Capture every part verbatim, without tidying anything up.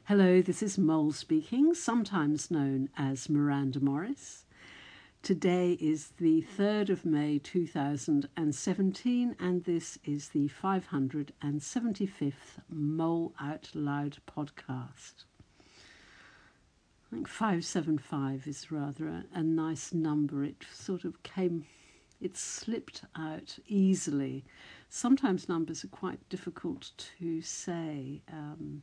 Hello, this is Mole speaking, sometimes known as Miranda Morris. Today is the third of May two thousand seventeen, and this is the five hundred seventy-fifth Mole Out Loud podcast. I think five seven five is rather a, a nice number. It sort of came, it slipped out easily. Sometimes numbers are quite difficult to say. Um,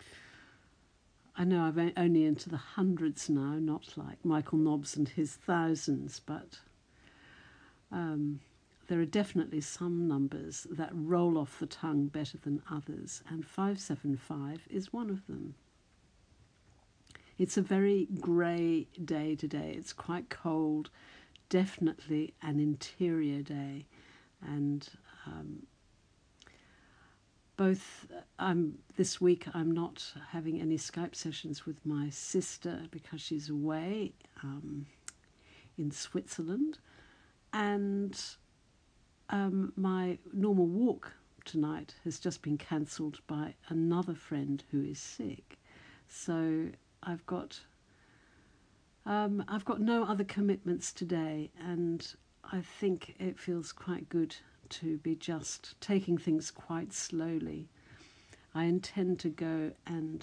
I know I'm only into the hundreds now, not like Michael Nobbs and his thousands, but um, there are definitely some numbers that roll off the tongue better than others, and five seven five is one of them. It's a very grey day today. It's quite cold, definitely an interior day, and um, Both, um, this week I'm not having any Skype sessions with my sister because she's away um, in Switzerland, and um, my normal walk tonight has just been cancelled by another friend who is sick. So I've got um, I've got no other commitments today, and I think it feels quite good to be just taking things quite slowly. I intend to go and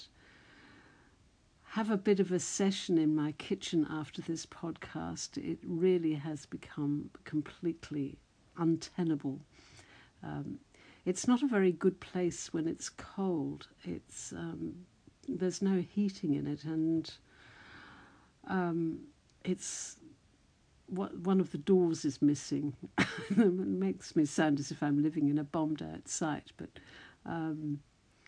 have a bit of a session in my kitchen after this podcast. It really has become completely untenable. Um, it's not a very good place when it's cold. It's um, there's no heating in it, and um, it's What one of the doors is missing. It makes me sound as if I'm living in a bombed-out site, but um,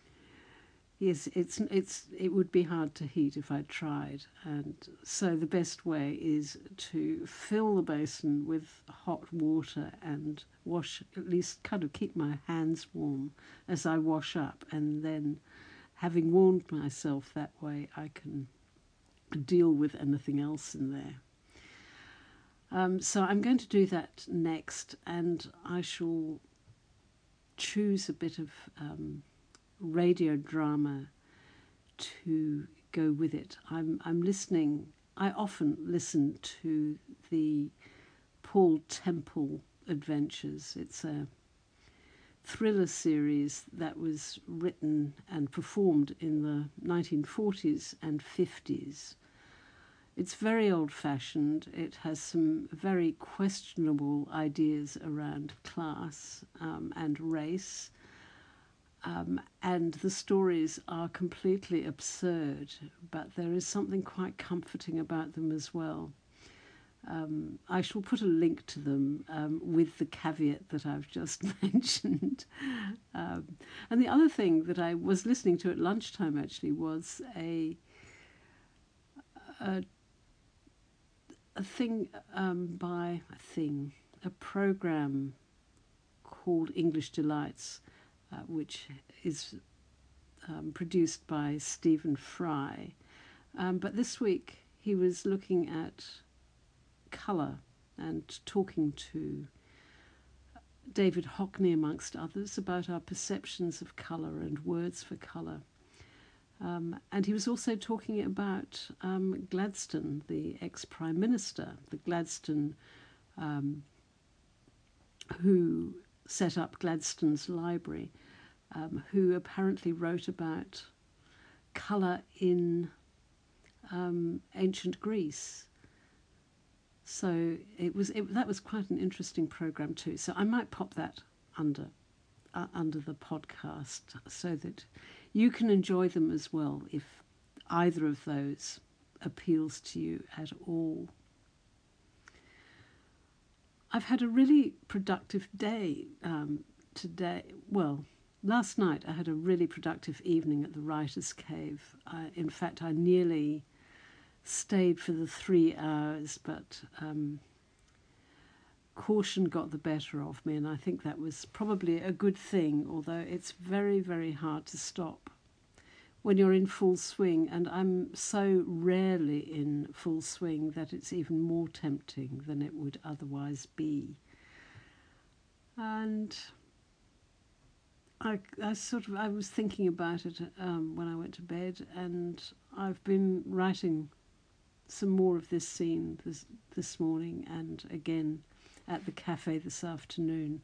yes, it's it's it would be hard to heat if I tried, and so the best way is to fill the basin with hot water and wash, at least kind of keep my hands warm as I wash up, and then, having warmed myself that way, I can deal with anything else in there. Um, so I'm going to do that next, and I shall choose a bit of um, radio drama to go with it. I'm I'm listening. I often listen to the Paul Temple Adventures. It's a thriller series that was written and performed in the nineteen forties and fifties. It's very old-fashioned. It has some very questionable ideas around class um, and race, um, and the stories are completely absurd, but there is something quite comforting about them as well. Um, I shall put a link to them um, with the caveat that I've just mentioned. Um, and the other thing that I was listening to at lunchtime actually was a a a thing um, by a thing, a program called English Delights, uh, which is um, produced by Stephen Fry. Um, but this week he was looking at colour and talking to David Hockney, amongst others, about our perceptions of colour and words for colour. Um, and he was also talking about um, Gladstone, the ex-Prime Minister, the Gladstone um, who set up Gladstone's Library, um, who apparently wrote about colour in um, ancient Greece. So it was it, that was quite an interesting program too. So I might pop that under uh, under the podcast so that you can enjoy them as well if either of those appeals to you at all. I've had a really productive day um, today. Well, last night I had a really productive evening at the Writer's Cave. I, in fact, I nearly stayed for the three hours, but um, caution got the better of me, and I think that was probably a good thing, although it's very, very hard to stop when you're in full swing, and I'm so rarely in full swing that it's even more tempting than it would otherwise be. And I, I sort of I was thinking about it um, when I went to bed, and I've been writing some more of this scene this this morning, and again at the cafe this afternoon.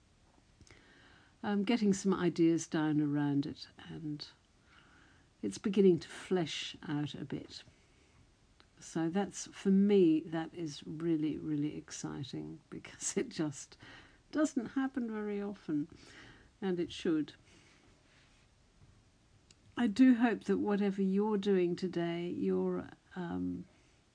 I'm getting some ideas down around it, and it's beginning to flesh out a bit. So that's, for me, that is really, really exciting, because it just doesn't happen very often, and it should. I do hope that whatever you're doing today, you're um,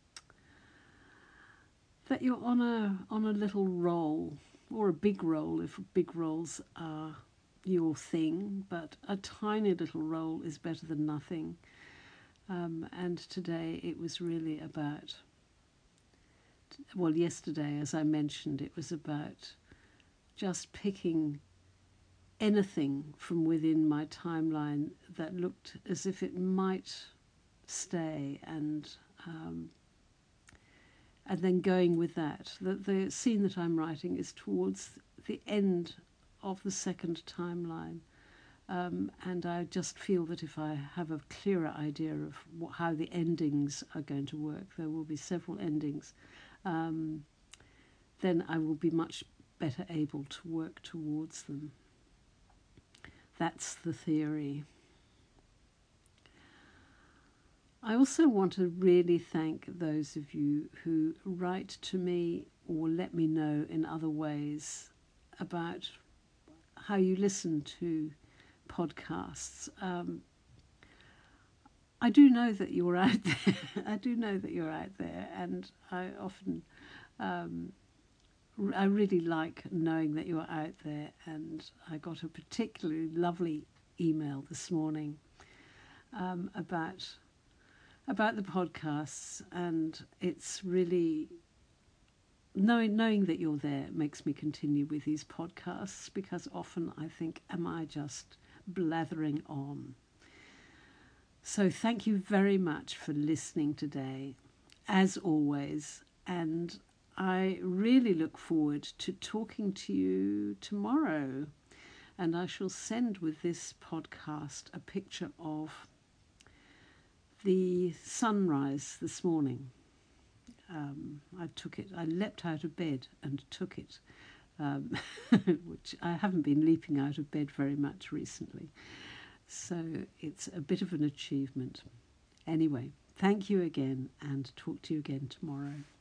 that you're on a on a little roll, or a big roll if big rolls are your thing, but a tiny little roll is better than nothing. Um, and today it was really about, well, yesterday, as I mentioned, it was about just picking anything from within my timeline that looked as if it might stay, and um, and then going with that. The, the scene that I'm writing is towards the end of the second timeline, um, and I just feel that if I have a clearer idea of what, how the endings are going to work, there will be several endings, um, then I will be much better able to work towards them. That's the theory. I also want to really thank those of you who write to me or let me know in other ways about how you listen to podcasts. Um, I do know that you're out there. I do know that you're out there, and I often, um, I really like knowing that you're out there. And I got a particularly lovely email this morning um, about about the podcasts, and it's really knowing knowing that you're there makes me continue with these podcasts, because often I think, am I just blathering on? So thank you very much for listening today, as always, and I really look forward to talking to you tomorrow. And I shall send with this podcast a picture of the sunrise this morning. Um, I took it, I leapt out of bed and took it, um, which I haven't been leaping out of bed very much recently. So it's a bit of an achievement. Anyway, thank you again, and talk to you again tomorrow.